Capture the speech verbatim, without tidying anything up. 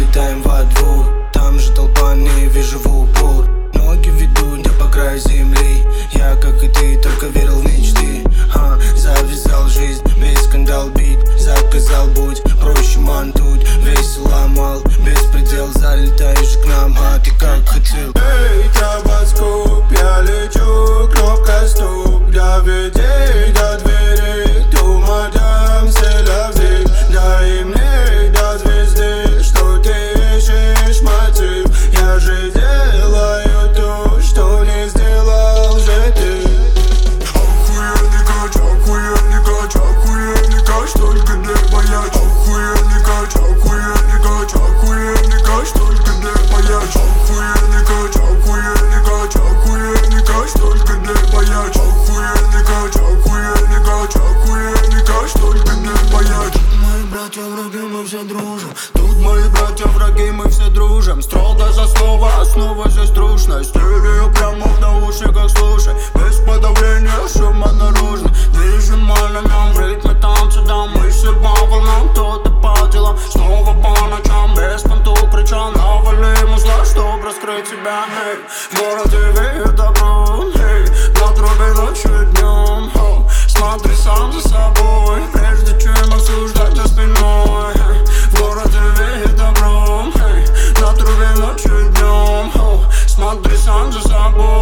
Залетаем во двор, там же толпа, не вижу в упор. Ноги ведут не по краю земли. Я, как и ты, только верил в мечты. а, Завязал жизнь, без скандал бит. Заказал, будь проще, ман, тут весело, мал. Беспредел, залетаешь к нам, а ты как хотел. Эй, тробоскоп, я лечу, кнопка стоп. Доведи до двери, ту мадам, селяви. Дай мне до звезды, что ты ищешь мотив. Я же делаю то, что не сделал же ты. Охуенный кач, охуенный кач, охуенный кач, только не бояч. Охуенный кач, охуенный кач, охуенный кач, только не бояч. Охуенный кач, охуенный кач, охуенный кач, только не бояч. Охуенный кач, охуенный кач, охуенный кач, только не бояч. Мои братья враги, мы все дружим. Тут мои братья враги, мы все дружим. Строго за слово, снова здесь трушно. Стерео прямо в наушниках, слушай. Без подавления шума наружно. Движем на нем, в ритме танца, да. Мы все по волнам, кто-то по делам. Снова по ночам, без понту крича. Навалим узла, чтоб раскрыть себя, эй. В городе веет добро, эй. На трубе ночью и днем, о. Смотри сам за собой, прежде чем осуждать за спиной. В городе веет добро, эй. На трубе ночью и днем, о. Смотри сам за собой.